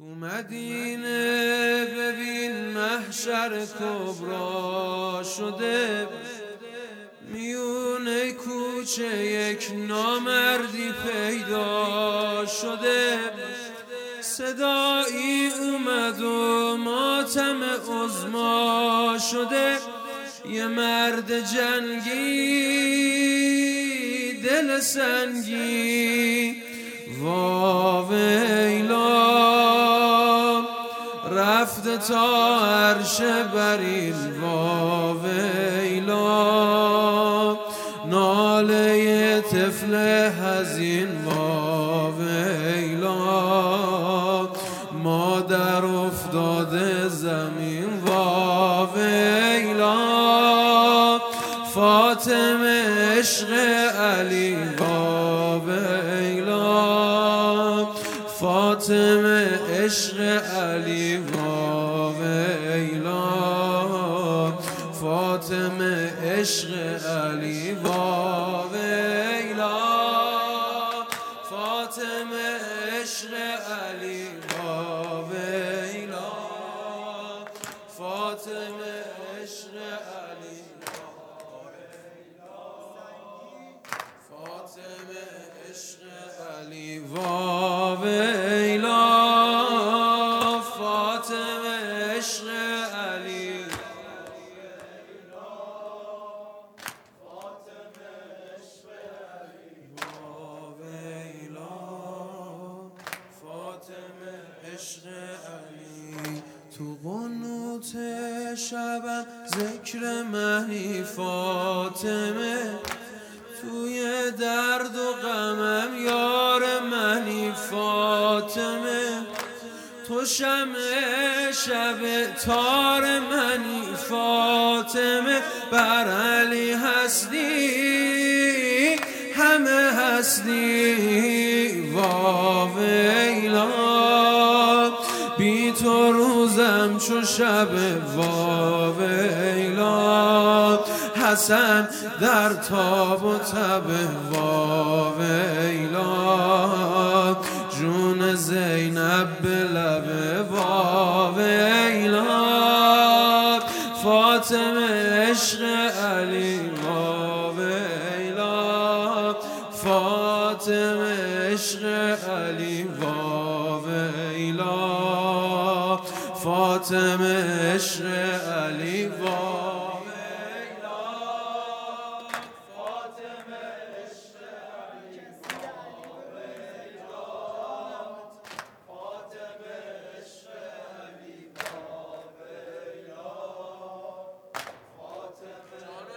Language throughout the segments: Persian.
تو مدینه ببین محشر کبرا شده، میونه کوچه یک نامردی پیدا شده. صدایی اومد و ماتم عظما شده، یه مرد جنگی دل سنگی واویلا رفته تا عرش برین واویلا، ناله طفل حزین واویلا، مادر افتاده زمین واویلا، فاطمه عشق علی واویلا، فاطمه عشق علی واویلا، فاطمه عشق علی واویلا، فاطمه عشق علی واویلا، فاطمه عشق علی واویلا، فاطمه عشق علی واویلا، فاطمه عشق علی عشق علی. تو قنوت شبم ذکر مهی فاطمه، توی درد و غمم یار منی فاطمه، تو شمع شب تار منی فاطمه، بر علی هستی همه هستی واویلا، بی تو روزم چو شب واویلا، حسن در تاب و تب واویلا، جون زینب به لب واویلا، فاطمه عشق علی واویلا، فاطمه عشق علی واویلا، فاطمه عشق علی واویلا، فاطمه عشق علی واویلا، فاطمه عشق علی واویلا، فاطمه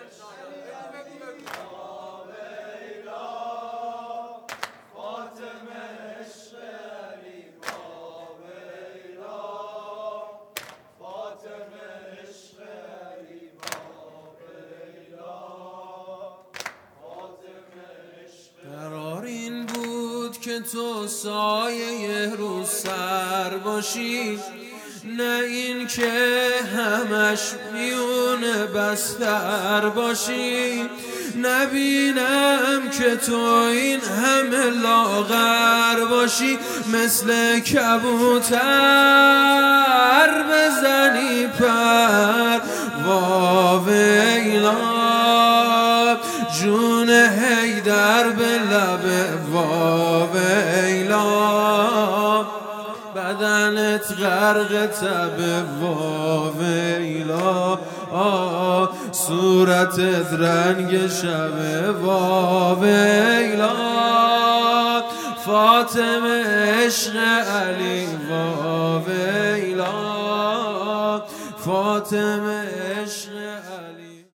قرار این بود که تو سایه رو سر باشی، نه این که همش میونه بستر باشی، نبینم که تو این همه لاغر باشی، مثل کبوتر بزنی پر واویلا، جون حیدر به لب واویلا، بدنت غرق تب واویلا، صورتت رنگ شب واویلا، فاطمه عشق علی واویلا، فاطمه عشق